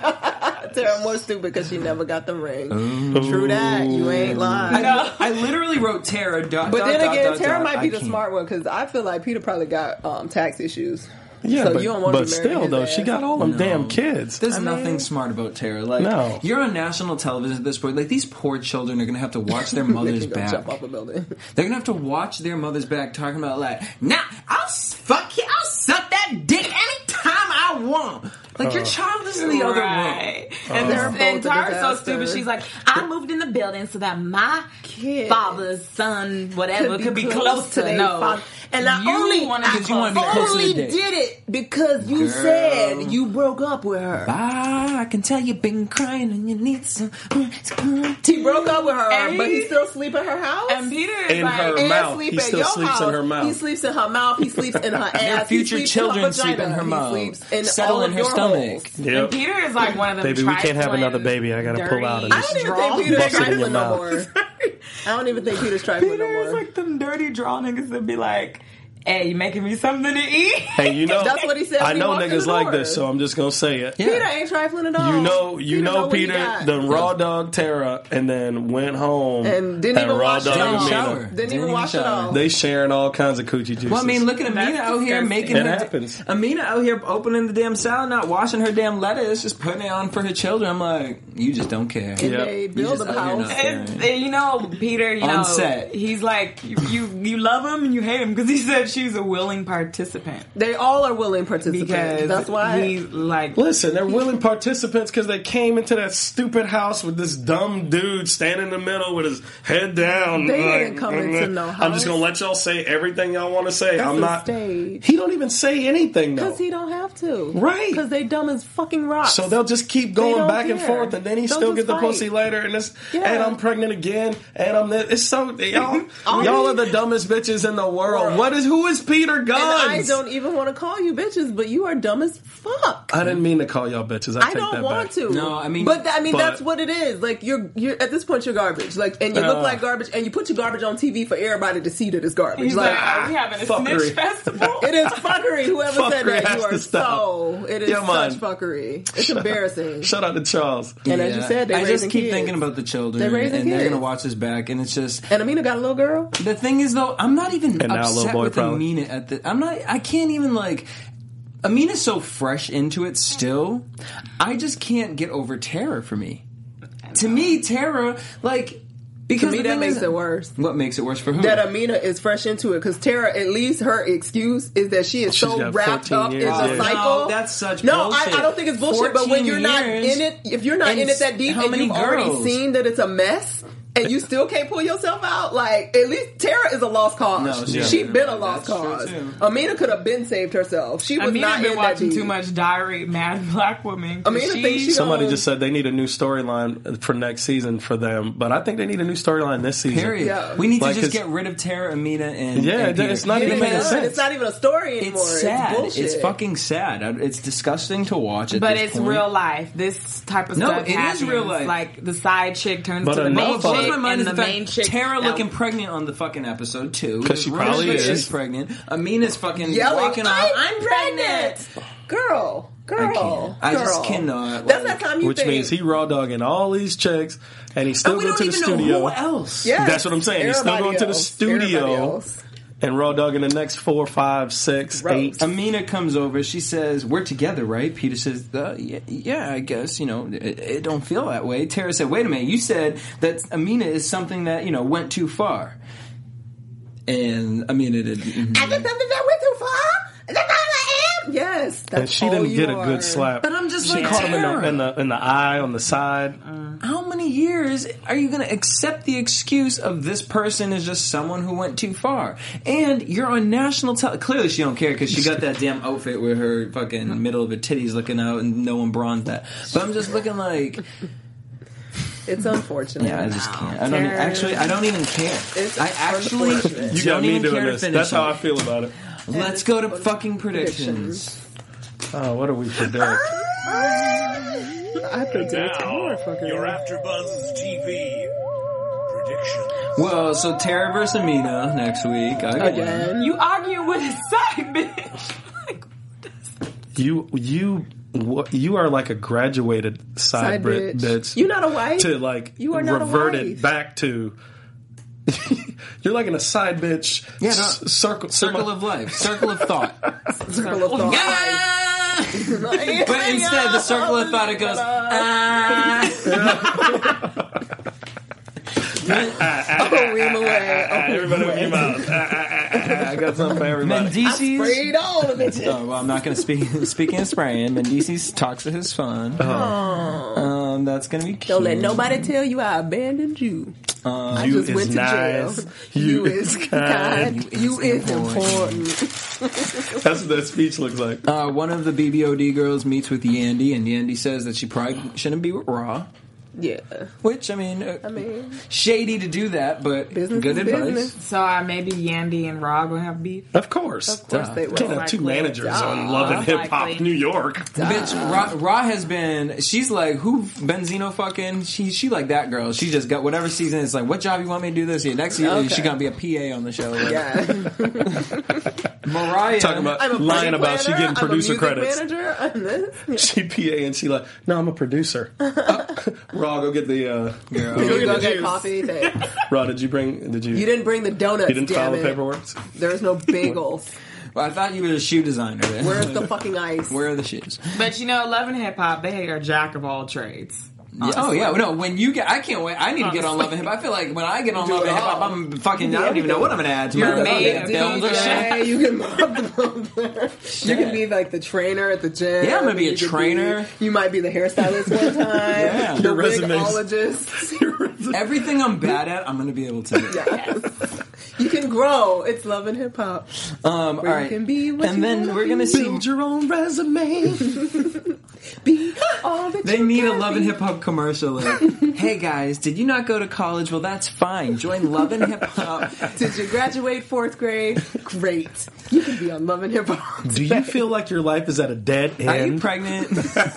Tara more stupid because she never got the ring. True that. You ain't lying. I, I literally wrote Tara. Dot, But dot, then dot, again, dot, Tara dot, might be I the can't. smart one because I feel like Peter probably got um, tax issues. Yeah, So but, you don't wanna but be marrying still, his though, ass. she got all them No. damn kids. There's I nothing mean- smart about Tara. Like, No. you're on national television at this point. Like, these poor children are gonna have to watch their mother's They can go back. jump off a building. They're gonna have to watch their mother's back talking about like, nah, I'll s- fuck you, I'll suck that dick anytime I want. Like your child is in the other room. Right. And, They're this, and both a Tara's so disaster. stupid. She's like, I moved in the building so that my Kid. father's son, whatever, could be, close, to their no. father. And I You only, wanna I be close wanna be to her. close to the only dick. did it because you Girl. said you broke up with her. Ah, I can tell you've been crying and you need some. He broke up with her, And but he he- still sleep in her house. And Peter is In like, her and mouth. sleep He at still your sleeps house. in her mouth. He sleeps in her mouth. He sleeps in her ass. Their He future sleeps children in her sleep in vagina. her He mouth. sleeps in Settle all in of her your stomach. holes. and Yep. Peter is like one of them. Baby, we can't have trifling, another baby. I gotta pull out and I dirty don't even draw- think Peter's Bust it in trifling your no mouth. more. I don't even think Peter's trifling no Peter is more. like them dirty draw niggas that be like, Hey, you making me something to eat? Hey, you know, That's what he said I when he know walked in niggas the like door. this, so I'm just gonna say it. Peter ain't trifling at all. You know, you Peter know, what he Peter got. the raw dog Tara, and then went home And didn't even raw wash it dog off. Amina. Shower. Didn't, Didn't even even wash it shower. off. They sharing all kinds of coochie juices. Well, I mean, look at Amina That's out here disgusting. making It her. happens. Amina out here opening the damn salad, not washing her damn lettuce, just putting it on for her children. I'm like, you just don't care. and Yeah. they You build just a out here house. not And, caring. and you know, Peter, you On know, set. he's like, you, you you love him and you hate him because he said she's a willing participant. They all are willing participants. Because That's why. he, like, Listen, they're willing participants because they came into that stupid house with this dumb dude standing in the middle with his head down. They like, didn't come into no I'm just house. gonna let y'all say everything y'all want to say. That's I'm a not. stage. He don't even say anything though. Because he don't have to. Right. Because they dumb as fucking rocks. So they'll just keep They going don't back and care. forth, and then he They'll still just get the fight. pussy later, and it's Yeah. and I'm pregnant again, and I'm this. It's so y'all, All y'all these- are the dumbest bitches in the world. World. What is who is Peter Guns? And I don't even want to call you bitches, but you are dumb as fuck. I didn't mean to call y'all bitches. I, I take don't that want back. to. No, I mean- but th- I mean But- that's what it is. Like you're, you're at this point you're garbage. Like, and you look Uh. like garbage, and you put your garbage on T V for everybody to see that it's garbage. he's like, like, are we having a fuckery. snitch festival? it is fuckery. Whoever said Fuckery that, has you are to stop. so. It is Yeah, man. such fuckery. It's embarrassing. Shout out to Charles. And as you said, they I just raising keep kids. thinking about the children, They're raising and they're kids. gonna watch this back, and it's just. And Amina got a little girl. The thing is, though, I'm not even And now a little upset boy, with probably. Amina at the. I'm not. I can't even like. Amina's so fresh into it still. I just can't get over Tara for me. To me, Tara, like, because To me, the that thing makes is- it worse. What makes it worse for who? That Amina is fresh into it because Tara, at least her excuse is that she is She's so got wrapped fourteen up in years, the yeah. cycle. No, that's such no. bullshit. I, I don't think it's bullshit. But when fourteen you're not years in it, if you're not and in it that deep, how and many you've already girls? seen that it's a mess. And you still can't pull yourself out. Like at least Tara is a lost cause. No, she- she yeah. been a lost That's true, cause. too. Amina could have been saved herself. She was Amina not been in watching that too deep. much Diary Mad Black Woman. 'cause Amina thinks she Somebody Um, just said they need a new storyline for next season for them, but I think they need a new storyline this season. Period. Yeah. We need Like, to just it's- get rid of Tara, Amina, and Yeah, and it- Peter. it's not It even ain't making good. sense. It's not even a story anymore. It's sad. It's bullshit. It's fucking sad. It's disgusting to watch it. But it's real life. This type of No, stuff it is happens. real life. Like the side chick turns But to the enough main of What blows chick, my mind and is the the main fact chick. Tara that- looking pregnant on the fucking episode too. 'Cause she Rose probably Rich is. pregnant. Amina's fucking Yelling, walking off. I'm, I'm pregnant. Girl, girl, can't. I girl. just cannot, That's like- that time you Which think. means he raw dogging all these chicks, and he's still And we going don't to the even studio. know who else. Yes, That's what I'm saying. He's still everybody going to the else. studio. Everybody else. And raw dogging the next four, five, six, Gross. eight. Amina comes over. She says, "We're together, right?" Peter says, uh, yeah, "Yeah, I guess. You know, it, it don't feel that way." Tara said, "Wait a minute. You said that Amina is something that you know went too far." And Amina did. mhm. I think something that went too far. That's all I am. Yes, that's And she all didn't you get a are. good slap. But I'm just She like, caught him in Tara. the, in the in the eye on the side. How many years are you going to accept the excuse of this person is just someone who went too far? And you're on national television. Clearly she don't care because she got that damn outfit with her fucking middle of her titties looking out and no one bronzed that. But I'm just looking like, It's unfortunate. yeah, I just can't. I don't e- Tara. actually, I don't even care. It's I actually unfortunate. You got don't me even doing care to this. finish That's how I it. feel about it. Let's go to fucking predictions. Oh, what do we predict? I predict Now, fucking. your AfterBuzz T V prediction. Well, so Tara versus Amina next week. Again. Again. You argue with his side bitch. Like, You you wha- you are like a graduated side, Side bit, bitch. bitch. You're not a wife. To like You are not a revert wife. it back to. You're like in a side bitch Yeah, no, s- circle Circle of life. Circle of thought. Circle of thought. Ah! Like- But instead, the circle of thought, it goes, ah. Oh, ream away. Oh, Everybody with your mouth. I got something for everybody. Mendices. Sprayed all of it. Oh, well, I'm not going to speak. Speaking of spraying, Mendices talks to his fun. Um, that's going to be cute. Don't let nobody tell you I abandoned you. I You just is went to nice. jail. You is is kind. kind. You is important. That's what that speech looks like. Uh, one of the B B O D girls meets with Yandy, and Yandy says that she probably shouldn't be with Raw. Yeah. Which, I mean, uh, I mean, shady to do that, but Business good is advice. business. So uh, maybe Yandy and Ra gonna have beef. Of course. of course Duh. they Can't will. have two Likely. managers Duh. on Love and Hip Hop Likely. New York. Bitch, Ra, Ra has been. She's like, who Benzino fucking? She she like that girl. She just got whatever season. It's like, what job you want me to do this year? Next year, Okay. she gonna be a P A on the show. Yeah. Mariah Talking about I'm a lying party about she planner, getting producer I'm a music credits. manager. I'm this. She P A and she like, no, I'm a producer. uh, Raw, go get the uh, Girl. You go go get the get juice. coffee. Thanks. Raw, did you bring? Did you? You didn't bring the donuts. You didn't damn file the it. paperwork. There's no bagels. Well, I thought you were a shoe designer. Where's the fucking ice? Where are the shoes? But you know, Love and Hip Hop, they are jack of all trades. Yeah. Oh yeah, no. When you get, I can't wait. I need to get on Love and Hip Hop. I feel like when I get on Do Love it and Hip Hop, all. I'm fucking. I don't even know what I'm gonna add to You're my made fucking of builder. D J, you can mop the builder. You can be like the trainer at the gym. Yeah, I'm gonna be a You could trainer. Be, you might be the hairstylist one time. Yeah. The Your resumes. wigologist. Everything I'm bad at, I'm gonna be able to. Yes. You can grow. It's Love and Hip Hop. Um, all Where you right, can be what and you then wanna we're gonna be. see. Build your own resume. Be all that They you need a can Love be. and Hip Hop commercial. Like, hey guys, did you not go to college? Well, that's fine. Join Love and Hip Hop. Did you graduate fourth grade? Great. You can be on Love and Hip Hop. Do you feel like your life is at a dead Are you end pregnant?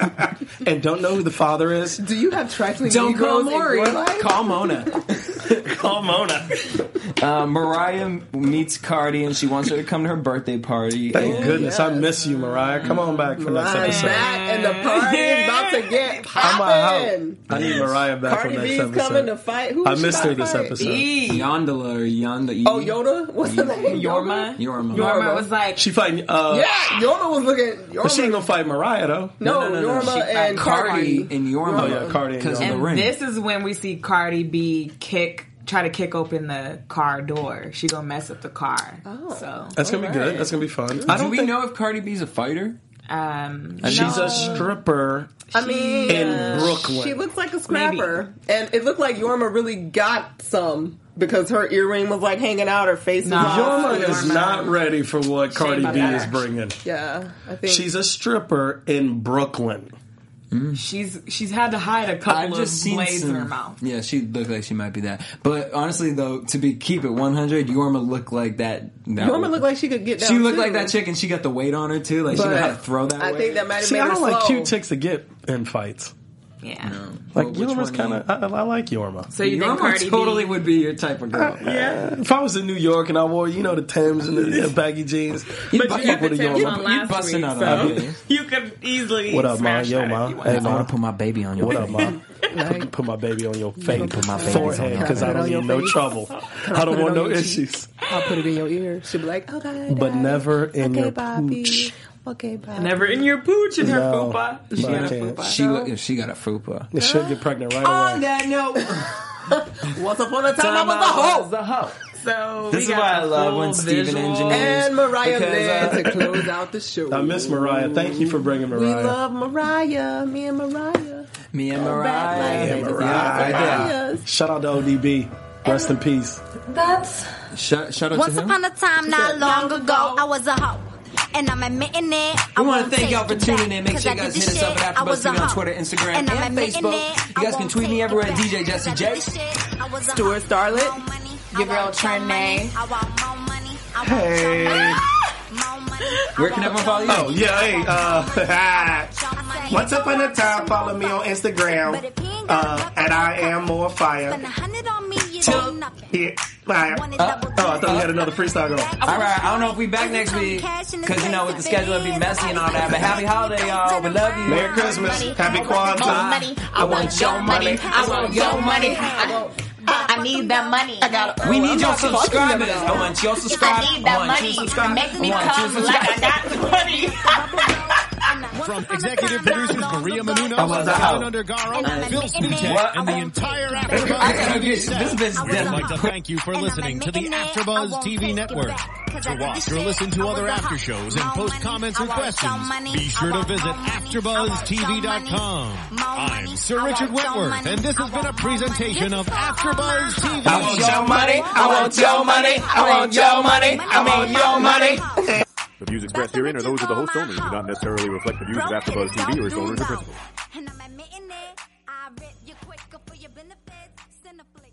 and don't know who the father is? Do you have trifling Don't call Negroes in Maury. your life? Call Mona. Call Mona. Uh, Mariah meets Cardi and she wants her to come to her birthday party. Thank And goodness. I miss you, Mariah. Come on back for next Mariah's episode. back and the party is about to get I'm out. poppin'. I need Mariah back Cardi on next B's episode. coming to fight. Who I is she missed her about to this fight? episode. E. Yondola or Yonda. Oh, Yoda? What's the name? Yorma. Yorma. Yorma was like, She fighting. Uh, Yeah, Yorma was looking. Yorma. But she ain't gonna fight Mariah though. no, No, no, no, no. Yorma She- and Cardi Cardi. and Yorma. Oh yeah, Cardi and Because of Yorma. the and ring. this is when we see Cardi B kick, try to kick open the car door. She gonna mess up the car. Oh. So, That's gonna be good. That's gonna be fun. I Do don't we think know if Cardi B's a fighter? um, she's no. a stripper. I mean, in Brooklyn. she looks like a scrapper, and it looked like Yorma really got some because her earring was like hanging out, her face was No. all Yorma is Yorma. not ready for what Cardi Shame B on is her. bringing. Yeah, I think She's a stripper in Brooklyn. She's she's had to hide a I've couple just of seen blades some, in her mouth. Yeah, she looked like she might be that. But honestly, though, to be keep it one hundred, Yorma looked like that. that Yorma looked like she could get down. she looked too. like that chick, and she got the weight on her too. Like she But knew how to throw that. I way. think that might have See, made I her don't like slow. cute chicks to get in fights. Yeah. Like Well, which Yorma's one kind of. I, I like Yorma. So you think Yorma Cardi totally B? would be your type of girl. Yeah. If I was in New York and I wore, you know, the Timbs and the, the baggy jeans, You'd But bu- you had with the a tips Yorma. on You'd last busting week, out so on that. you could easily What up, ma? smash Yo, that ma. if you Hey, wanted. ma. I want to put my baby on your What up, mom? Like, Put my baby on your face, Put my babies forehead, on because your- I Put it don't on need your no face. trouble. I put don't it want on no your issues. I'll put it in your ear. She'll be like, okay, But Dad. never in okay, your Bobby. pooch. Okay, Bobby. Never in your pooch in her No, fupa. but She I got a can't. fupa. She look, if she got a fupa. They should get pregnant right On away. that note, Once upon a time, I was a hoe. the hoe. So This we is got why I the love full when Steven visual. engineers- And Mariah Because, Lynn uh, to close out the show. I miss Mariah. Thank you for bringing We Mariah. love Mariah. Me and Mariah. Me and Back Mariah. like and they just Mariah. got Mariah's. Shout out to O D B. Rest in peace. That's Shout, shout out once to him. upon a time, not long ago, I was a hoe. And I'm admitting it. I We want won't to thank take y'all for it tuning back, in. Make 'cause sure I you guys did hit the us up shit. at I was AfterBuzz a T V on hoe. Twitter, Instagram, And I'm and admitting Facebook. it. You I guys can won't tweet me take everywhere it at D J back, Jesse 'cause I did J. the shit. I was a Stuart hoe. Starlet. More money. I Give her want a turn more money. name. I want more money. I want Hey. more money. Where can everyone follow you? Oh, yeah, hey, uh, once upon a time, follow me on Instagram, uh, at I am more fire. Till Yeah, fire. Uh, oh, I thought we had another freestyle going. All right, I don't know if we back next week because you know with the schedule it'll be messy and all that. But happy holiday, y'all. We love you. Merry Christmas. Happy Kwanzaa. I want your money. I want your money. I need that money. I got. We need your subscribers. I want your I subscribers. need that I want you money. subscribers. Make me I want you come like I subscribers. got money. From executive producers Maria Menounos, I was a hoe. Kevin Undergaro, Phil Svitek, What? and the entire I AfterBuzz gotta family get staff. this bitch We'd like to dead. thank you for listening to the AfterBuzz T V network. To watch or listen to other after shows and post comments or questions, be sure to visit after buzz T V dot com. I'm Sir Richard Wentworth, and this has been a presentation of AfterBuzz T V. I want your money. I want your money. I want your money. I want your money. The views expressed herein are those of the host only and do not necessarily reflect the views of AfterBuzz T V or its owners or principals. And I'm admitting it. I rip you quick. your benefits, Cineflix.